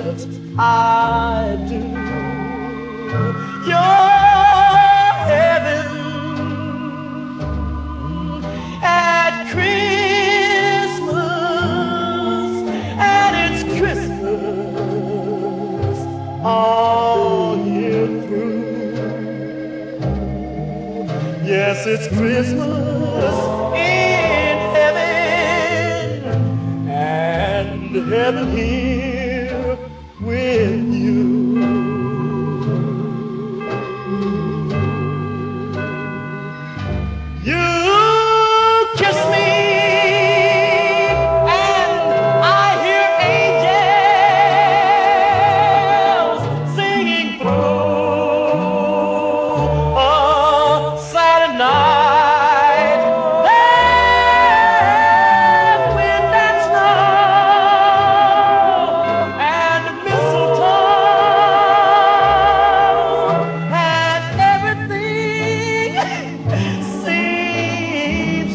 what I do. You're heaven at Christmas, and it's Christmas all year through. Yes, it's Christmas in heaven, and heaven here with you. You kiss me, and I hear angels singing through a silent night. There's wind and snow and mistletoe, and everything seems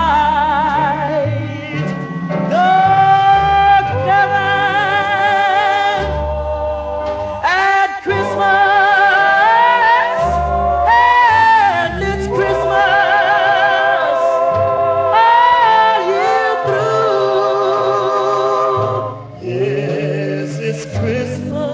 right. Dark heaven at Christmas, and it's Christmas all year through. Yes, it's Christmas